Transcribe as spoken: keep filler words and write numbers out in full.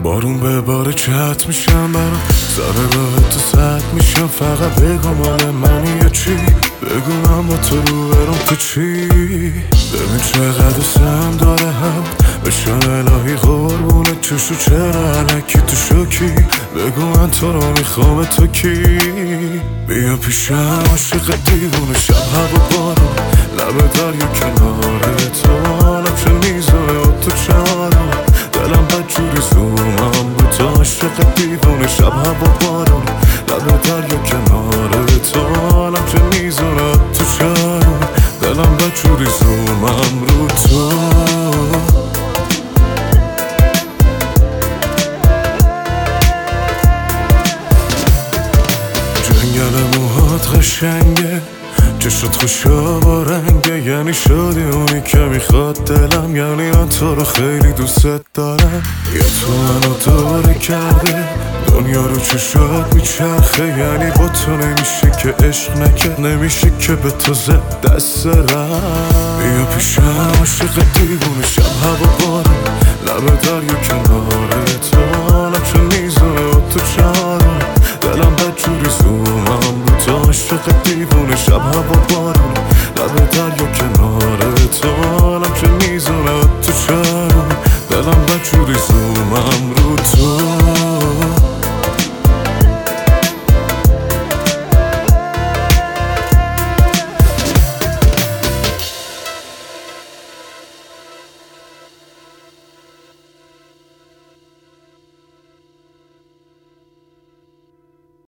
بارون به بار چت میشم برام سر راه تو سد میشم. فقط بگو مال منی یا چی، بگو من با تو رو برم تو چی. ببین چقدر سم داره هم بشم الهی قربونت چشو چرا علکی تو شوکی. بگو من تو رو میخوام تو کی. بیا پیشم عاشق دیوونه شب هوا بارون لب دریا کنار تو. حالم چه میزونه و تو چهارم دلم بدجوری زومم رو تو. عاشق دیوونه شب هوا بارون لب دریا کنار تو. حالم چه میزونه تو چهارم دلم بدجوری زومم رو تو. جنگل موهات قشنگه، چشات خوشا با رنگه، یعنی شدی اونی که میخواد دلم. یعنی من تو رو خیلی دوست دارم. یه تو منو دوره کرده دنیا رو چشات میچرخه. یعنی با تو نمیشه که عشق نکرد، نمیشه که به تو زد دست رم. بیا پیشم عاشق دیوونه شب هوا بارون لب دریا کنار تو. حالم چه میزونه و تو چهارم دلم بدجوری زومم رو تو. عاشق دیوونه شب هوا بارون لب دریا کنار